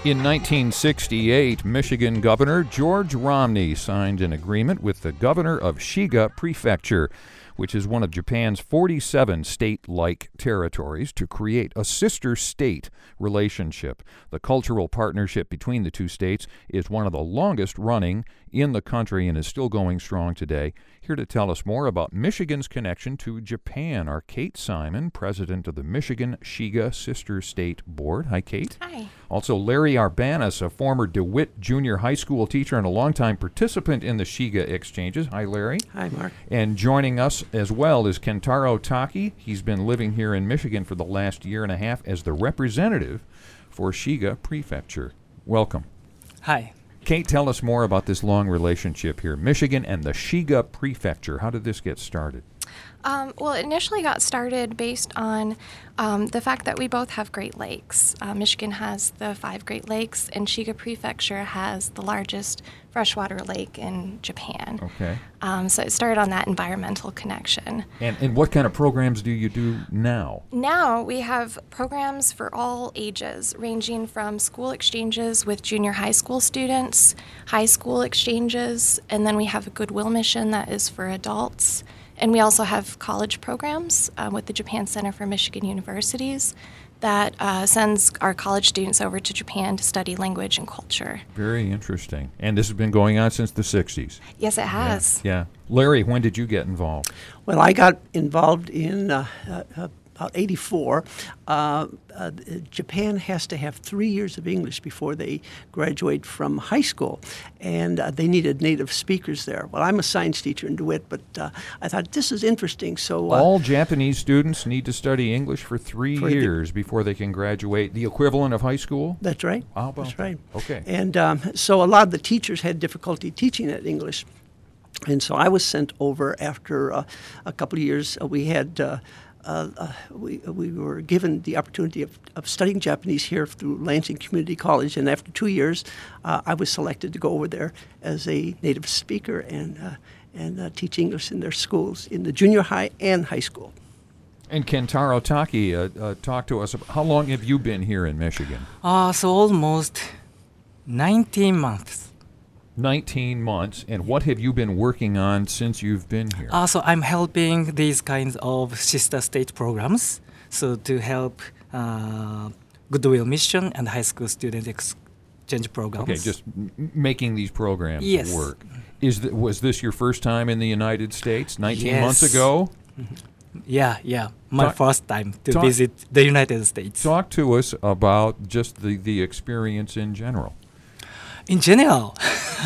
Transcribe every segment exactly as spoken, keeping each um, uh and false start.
In nineteen sixty-eight, Michigan Governor George Romney signed an agreement with the governor of Shiga Prefecture, which is one of Japan's forty-seven state-like territories, to create a sister state relationship. The cultural partnership between the two states is one of the longest running in the country and is still going strong today. Here to tell us more about Michigan's connection to Japan are Kate Simon, president of the Michigan Shiga Sister State Board. Hi, Kate. Hi. Also, Larry Arbanis, a former DeWitt Junior High School teacher and a longtime participant in the Shiga exchanges. Hi, Larry. Hi, Mark. And joining us as well is Kentaro Taki. He's been living here in Michigan for the last year and a half as the representative for Shiga Prefecture. Welcome. Hi. Kate, tell us more about this long relationship here. Michigan and the Shiga Prefecture. How did this get started? Um, well, it initially got started based on um, the fact that we both have Great Lakes. Uh, Michigan has the five Great Lakes, and Shiga Prefecture has the largest freshwater lake in Japan. Okay. Um, so it started on that environmental connection. And, and what kind of programs do you do now? Now we have programs for all ages, ranging from school exchanges with junior high school students, high school exchanges, and then we have a Goodwill mission that is for adults. And we also have college programs uh, with the Japan Center for Michigan Universities that uh, sends our college students over to Japan to study language and culture. Very interesting. And this has been going on since the sixties. Yes, it has. Yeah. yeah. Larry, when did you get involved? Well, I got involved in uh, uh, about eighty-four. Uh, uh, Japan has to have three years of English before they graduate from high school, and uh, they needed native speakers there. Well, I'm a science teacher in DeWitt, but uh, I thought this is interesting. So uh, all Japanese students need to study English for three for years the, before they can graduate, the equivalent of high school? That's right. How about That's right. That? Okay. And um, so a lot of the teachers had difficulty teaching that English. And so I was sent over after uh, a couple of years. Uh, we had uh, uh, uh, we we were given the opportunity of, of studying Japanese here through Lansing Community College, and after two years, uh, I was selected to go over there as a native speaker and uh, and uh, teach English in their schools in the junior high and high school. And Kentaro Taki, uh, uh, talk to us about how long have you been here in Michigan? Uh, so almost nineteen months. nineteen months, and what have you been working on since you've been here? Uh, so I'm helping these kinds of sister state programs, so to help uh, Goodwill Mission and high school student exchange programs. Okay, just m- making these programs yes. work. Is th- was this your first time in the United States, nineteen yes. months ago? Yeah, yeah, my talk, first time to talk, visit the United States. Talk to us about just the, the experience in general. In general.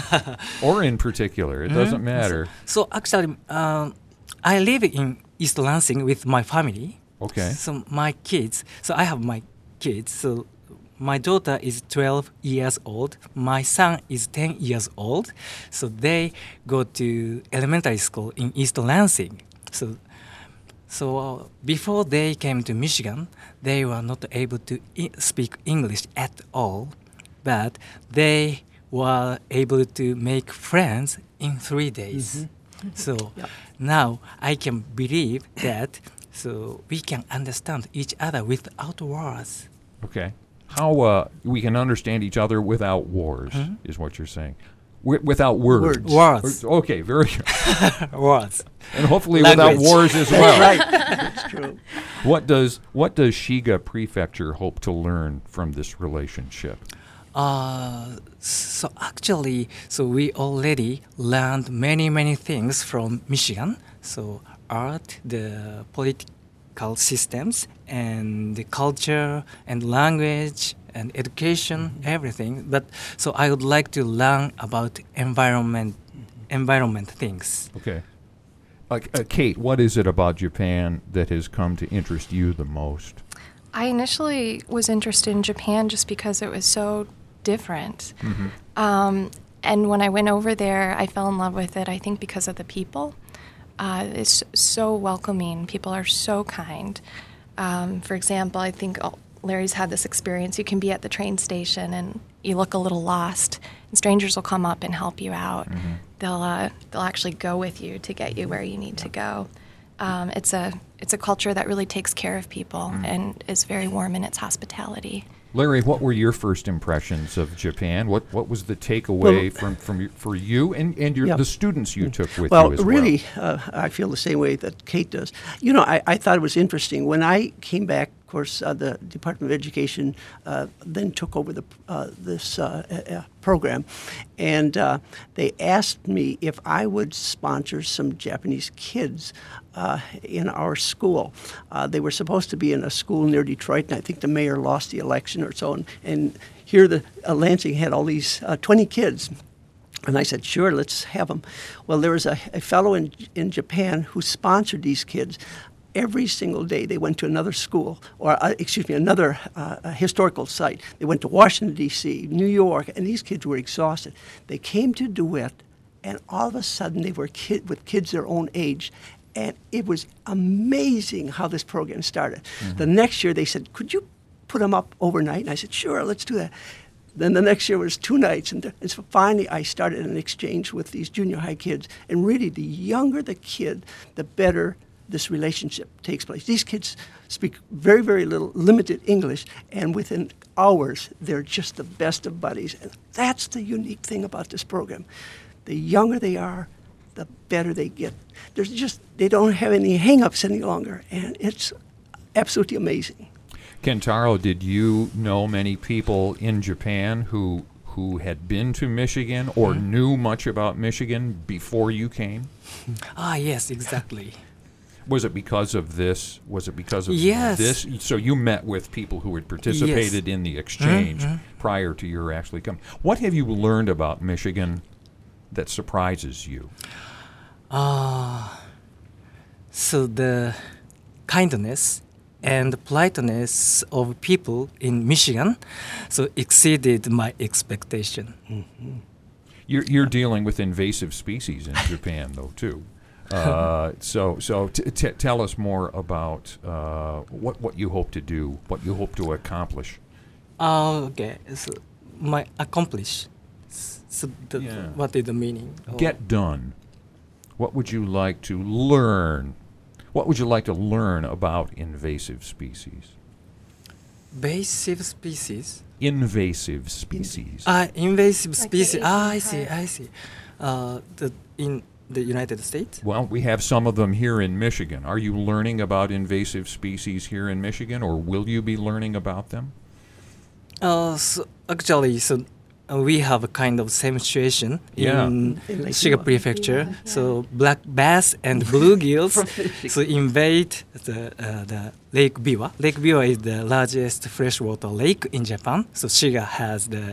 Or in particular, it mm-hmm. doesn't matter. So, so actually, um, I live in East Lansing with my family. Okay. So my kids, so I have my kids. So my daughter is twelve years old. My son is ten years old. So they go to elementary school in East Lansing. So, so uh, before they came to Michigan, they were not able to I- speak English at all, but they were able to make friends in three days. Mm-hmm. So yep. now I can believe that so we can understand each other without words. Okay. How uh, we can understand each other without wars mm-hmm. is what you're saying. W- without words. Words. words. Okay, very good. Words. And hopefully Language. without wars as well. Right. That's true. What does what does Shiga Prefecture hope to learn from this relationship? Uh, so actually, so we already learned many, many things from Michigan. So art, the political systems, and the culture, and language, and education, mm-hmm. everything. But so I would like to learn about environment, environment things. Okay. Uh, uh, Kate, what is it about Japan that has come to interest you the most? I initially was interested in Japan just because it was so different. Mm-hmm. Um, and when I went over there, I fell in love with it, I think, because of the people. Uh, it's so welcoming. People are so kind. Um, for example, I think oh, Larry's had this experience. You can be at the train station and you look a little lost, and strangers will come up and help you out. Mm-hmm. They'll uh, they'll actually go with you to get you where you need to go. Um, it's a it's a culture that really takes care of people Mm. and is very warm in its hospitality. Larry, what were your first impressions of Japan? What what was the takeaway Well, from, from you- for you and, and your, Yeah. the students you took with Well, you as really, well? uh, I feel the same way that Kate does. You know, I, I thought it was interesting. When I came back, of course, uh, the Department of Education uh, then took over the uh, this uh, uh, program, and uh, they asked me if I would sponsor some Japanese kids uh, in our school. Uh, they were supposed to be in a school near Detroit, and I think the mayor lost the election or so, and, and here the uh, Lansing had all these uh, twenty kids. And I said, sure, let's have them. Well, there was a, a fellow in, in Japan who sponsored these kids. Every single day they went to another school, or uh, excuse me, another uh, a historical site. They went to Washington, D C, New York, and these kids were exhausted. They came to DeWitt, and all of a sudden they were kid, with kids their own age. And it was amazing how this program started. Mm-hmm. The next year they said, could you put them up overnight? And I said, sure, let's do that. Then the next year was two nights, and, and so finally I started an exchange with these junior high kids. And really, the younger the kid, the better this relationship takes place. These kids speak very, very little, limited English, and within hours, they're just the best of buddies. And that's the unique thing about this program. The younger they are, the better they get. There's just, they don't have any hang-ups any longer, and it's absolutely amazing. Kentaro, did you know many people in Japan who who had been to Michigan or Mm-hmm. knew much about Michigan before you came? Ah, yes, exactly. Was it because of this? Was it because of Yes. this? So you met with people who had participated in the exchange Mhm. prior to your actually coming. What have you learned about Michigan that surprises you? Ah, so the kindness and politeness of people in Michigan so exceeded my expectation. You're, you're dealing with invasive species in Japan, though, too. Uh, so, so t- t- tell us more about uh, what what you hope to do, what you hope to accomplish. Ah, okay. So my accomplish. So the, Yeah. what is the meaning? of- Get done. What would you like to learn? What would you like to learn about invasive species? Invasive species. Invasive species. Ah, invasive Like the species. Ah, I see. Asian I see. Uh, the in the United States. Well, we have some of them here in Michigan. Are you learning about invasive species here in Michigan, or will you be learning about them? Uh, so actually, so uh, we have a kind of same situation Yeah. in In Lake Shiga Biwa. Prefecture. Yeah. So black bass and bluegills From Michigan. so invade the uh, the Lake Biwa. Lake Biwa is the largest freshwater lake in Japan. So Shiga has the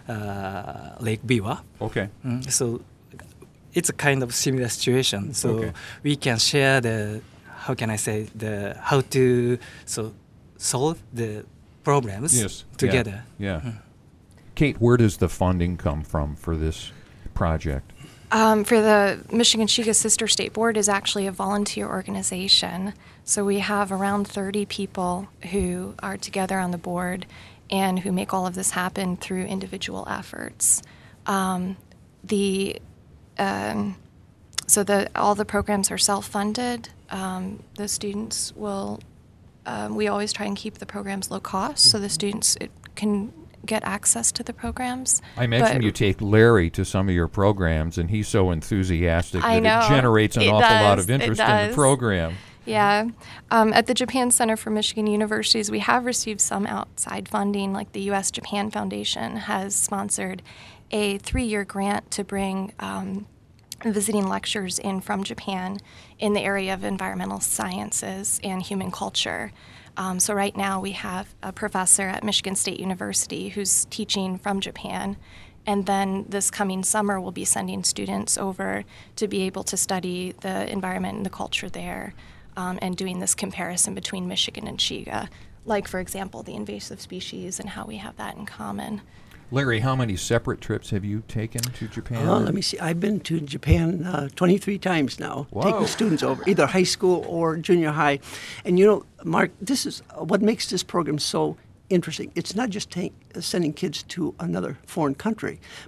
uh, Lake Biwa. Okay. Mm, so it's a kind of similar situation. So Okay. we can share the how can I say the how to so solve the problems Yes. together. Yeah. yeah. Kate, where does the funding come from for this project? Um, for the Michigan Shiga Sister State Board is actually a volunteer organization. So we have around thirty people who are together on the board and who make all of this happen through individual efforts. Um, the um, so the all the programs are self-funded. Um, the students will. Um, we always try and keep the programs low cost, so the students it, can get access to the programs. I mentioned But- you take Larry to some of your programs, and he's so enthusiastic I that know. it generates an It awful lot does. of It interest in the does. program. Yeah. Um, at the Japan Center for Michigan Universities, we have received some outside funding, like the U S Japan Foundation has sponsored a three-year grant to bring um, visiting lectures in from Japan in the area of environmental sciences and human culture. Um, so right now we have a professor at Michigan State University who's teaching from Japan. And then this coming summer, we'll be sending students over to be able to study the environment and the culture there, um, and doing this comparison between Michigan and Shiga, like, for example, the invasive species and how we have that in common. Larry, how many separate trips have you taken to Japan? Oh, let me see. I've been to Japan uh, twenty-three times now, Whoa. taking students over, either high school or junior high. And you know, Mark, this is uh, what makes this program so interesting. It's not just take, uh, sending kids to another foreign country, but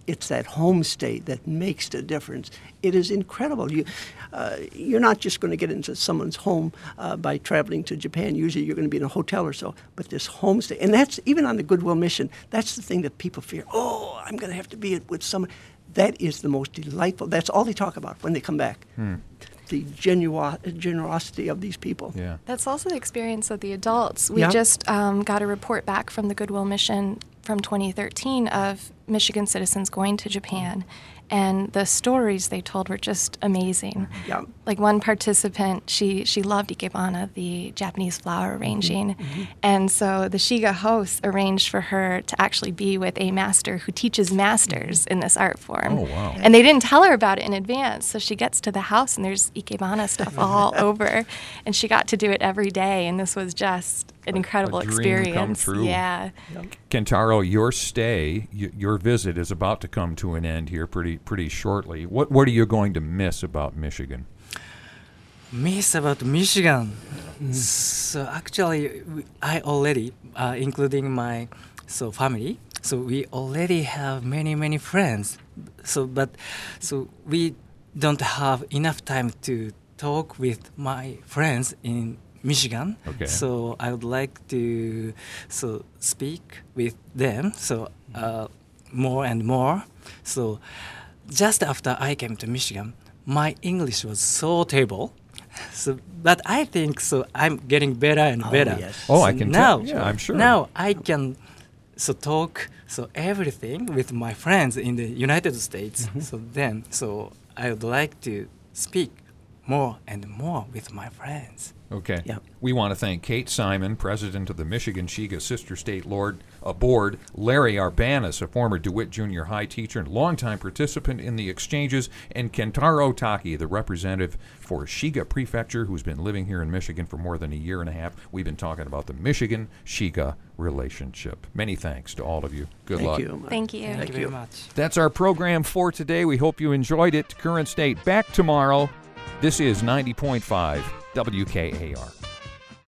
it's that homestay that makes the difference. It is incredible. You, uh, you're not just going to get into someone's home uh, by traveling to Japan. Usually you're going to be in a hotel or so. But this homestay, and that's even on the Goodwill Mission, that's the thing that people fear. Oh, I'm going to have to be with someone. That is the most delightful. That's all they talk about when they come back. Hmm. The genu- generosity of these people. Yeah. That's also the experience of the adults. We Yeah. just um, got a report back from the Goodwill Mission from twenty thirteen of Michigan citizens going to Japan, and the stories they told were just amazing. Yeah. Like one participant, she she loved ikebana, the Japanese flower arranging, Mm-hmm. and so the Shiga host arranged for her to actually be with a master who teaches masters in this art form. Oh, wow. And they didn't tell her about it in advance, so she gets to the house and there's ikebana stuff all over, and she got to do it every day, and this was just an incredible a dream experience. come true. Yeah. Kentaro, your stay, y- your visit is about to come to an end here pretty pretty shortly. What what are you going to miss about Michigan? Miss about Michigan. So actually, we- I already, uh, including my so family. So we already have many many friends. So but so we don't have enough time to talk with my friends in Michigan. Okay. So I would like to so speak with them. So uh, more and more. So just after I came to Michigan, my English was so terrible. So, but I think so. I'm getting better and Oh, better. yes. Oh, So I can now, tell. Yeah, I'm sure. Now I can so talk so everything with my friends in the United States. So then, so I would like to speak more and more with my friends. Okay. Yeah. We want to thank Kate Simon, president of the Michigan Shiga Sister State Lord uh, Board, Larry Arbanis, a former DeWitt Junior High teacher and longtime participant in the exchanges, and Kentaro Taki, the representative for Shiga Prefecture, who's been living here in Michigan for more than a year and a half. We've been talking about the Michigan-Shiga relationship. Many thanks to all of you. Good Thank luck. you. Thank you. Thank, Thank you very you. much. That's our program for today. We hope you enjoyed it. Current State back tomorrow. This is ninety point five W K A R.